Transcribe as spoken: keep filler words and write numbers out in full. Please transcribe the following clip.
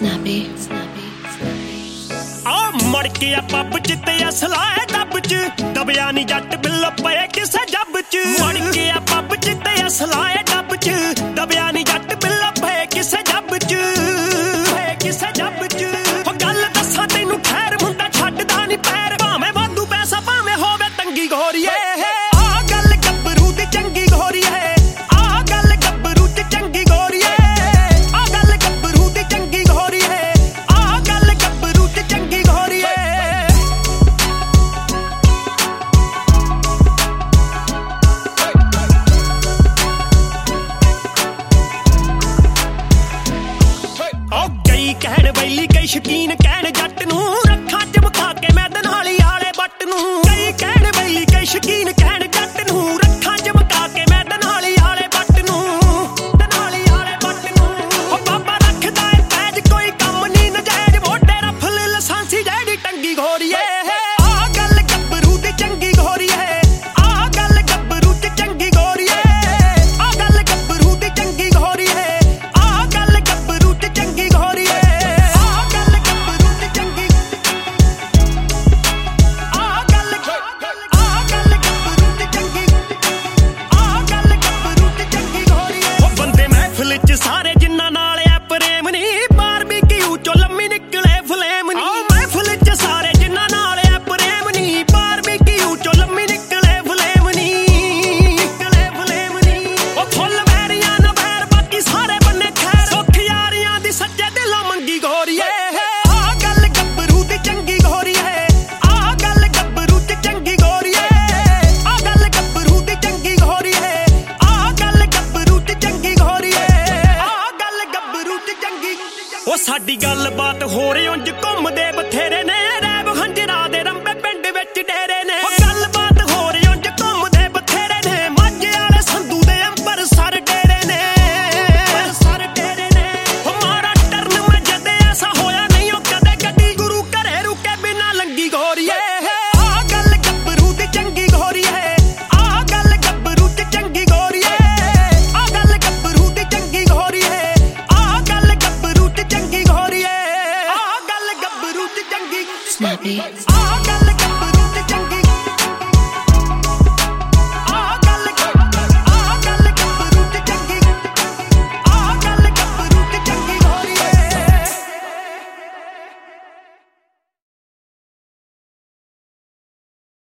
Snappy, snappy, snappy. आ मड़ के आ pub च ते असला है डब च दबिया नी जट बिल्लो पे किसे जब च मड़ के आ पब च ते असला है डब च दबिया नी जट बिल्लो पे किसे जब च पे किसे जब च ओ गल दस्सां तैनू खैर मुंडा छड्डदा नी पैर भावें वाधू पैसा भावें होवे तंगी घोरीए आ गल गब्बरू दी चंगी घोरीए आ गल गब्बरू दी चंगी घोरीए आ गल गब्बरू दी चंगी घोरीए आ गल गब्बरू दी चंगी घोरीए ओ कई कहण बैली कई शकीन कहण जट नूं रखां चमका के मैं दनाली आले बट नूं कई कहण बैली कई शकीन कहण जट नूं रखां चमका के मैं दनाली आले बट नूं दनाली आले बट नूं ओ बाबा रखदा ए पैज कोई कम नी नजायज वोटे रफल लसांसी जेड़ी टंगी घोरीए आ गल गब्बरू दी चंगी घोरीए आ गल गब्बरू दी चंगी घोरीए आ गल गब्बरू दी चंगी घोरीए आ गल गब्बरू दी चंगी घोरीए आ गल गब्बरू दी चंगी आ गल आ गल गब्बरू दी चंगी आ गल गब्बरू दी चंगी घोरीए ओ बंदे महफिल च सारे जिन्ना नाल ऐ प्रेम नी बारबीक्यू चों लम्मी निकले फलेम नी महफिल च सारे जिन्ना नाल ऐ प्रेम नी बारबीक्यू चों लम्मी निकले फलेम नी निकले फलेम नी ओ फुੱਲ वैरियां ना वैर बाकी सारे बन्ने खैर सुख यारियां दी सच्चे दिलों मंगी घोरीए आ गल गब्बरू दी चंगी घोरीए आ गल गब्बरू दी चंगी घोरीए आ गल गब्बरू दी चंगी घोरीए आ गल गब्बरू दी चंगी घोरीए आ गल गब्बरू दी चंगी ओ साडी गल बात हो रही उंज घुमदे